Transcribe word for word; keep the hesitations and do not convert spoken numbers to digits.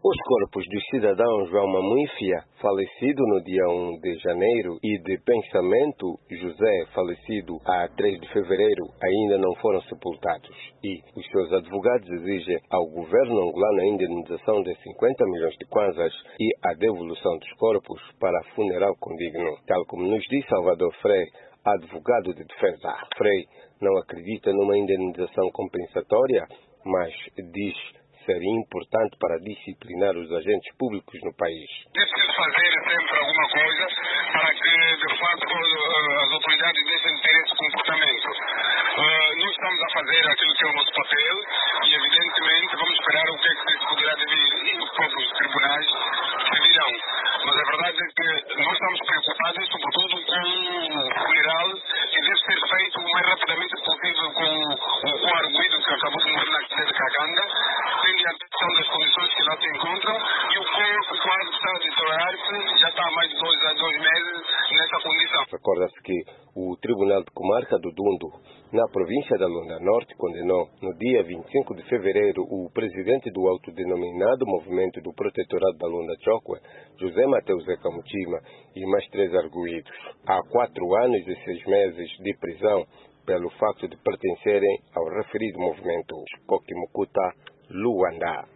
Os corpos do cidadão João Mamuifia, falecido no dia um de janeiro, e de Pensamento José, falecido a três de fevereiro, ainda não foram sepultados. E os seus advogados exigem ao governo angolano a indenização de cinquenta milhões de kwanzas e a devolução dos corpos para funeral condigno. Tal como nos diz Salvador Frei, advogado de defesa. Frei não acredita numa indenização compensatória, mas diz seria importante para disciplinar os agentes públicos no país. É preciso fazer sempre alguma coisa para que, de fato, as autoridades deixem de ter esse comportamento. Uh, nós estamos a fazer aquilo que é o nosso papel e, evidentemente, vamos esperar o que é que isso poderá vir e os próprios tribunais se virão. Mas a verdade é que nós estamos preocupados, sobretudo, com o funeral que deve ser feito o mais rapidamente possível com o, o arguido que acabou de morrer na cidade de Caganda, tendo a atenção das condições que lá se encontram, e o corpo, claro, está a deteriorar-se, já está há mais de dois, dois meses nessa condição. Recorda-se que o Tribunal de Comarca do Dundo, na província da Lunda Norte, condenou no dia vinte e cinco de fevereiro o presidente do autodenominado Movimento do Protetorado da Lunda Chokwe, José Mateus Zeca Mutima, e mais três arguidos a quatro anos e seis meses de prisão pelo facto de pertencerem ao referido movimento. Kokimukuta, Luanda.